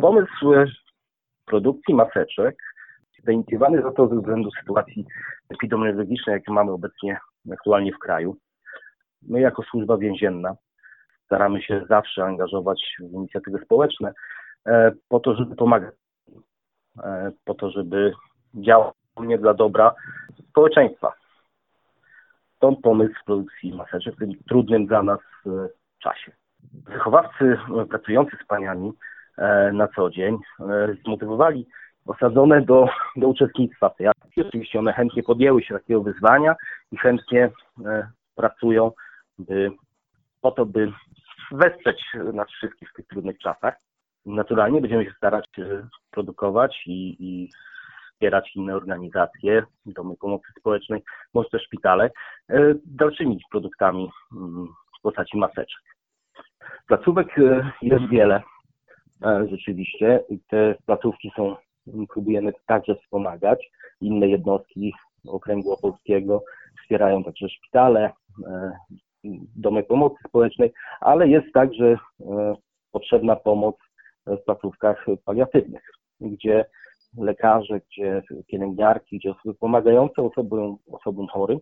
Pomysł produkcji maseczek zainicjowany został ze względu sytuacji epidemiologicznej, jakie mamy obecnie aktualnie w kraju. My jako służba więzienna staramy się zawsze angażować w inicjatywy społeczne po to, żeby pomagać, po to, żeby działać nie dla dobra społeczeństwa. Stąd pomysł produkcji maseczek w tym trudnym dla nas czasie. Wychowawcy pracujący z paniami na co dzień zmotywowali osadzone do uczestnictwa w tej akcji. Oczywiście one chętnie podjęły się takiego wyzwania i chętnie pracują po to, by wesprzeć nas wszystkich w tych trudnych czasach. Naturalnie będziemy się starać produkować i wspierać inne organizacje, domy pomocy społecznej, może też szpitale, dalszymi produktami w postaci maseczek. Placówek jest wiele rzeczywiście i te placówki próbujemy także wspomagać. Inne jednostki okręgu opolskiego wspierają także szpitale, domy pomocy społecznej, ale jest także potrzebna pomoc w placówkach paliatywnych, gdzie lekarze, gdzie pielęgniarki, gdzie osoby pomagające osobom chorym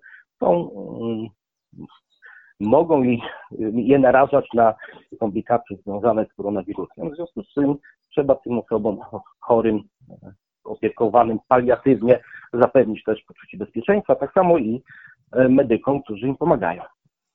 mogą je narażać na komplikacje związane z koronawirusem. W związku z czym trzeba tym osobom chorym, opiekowanym paliatywnie zapewnić też poczucie bezpieczeństwa, tak samo i medykom, którzy im pomagają.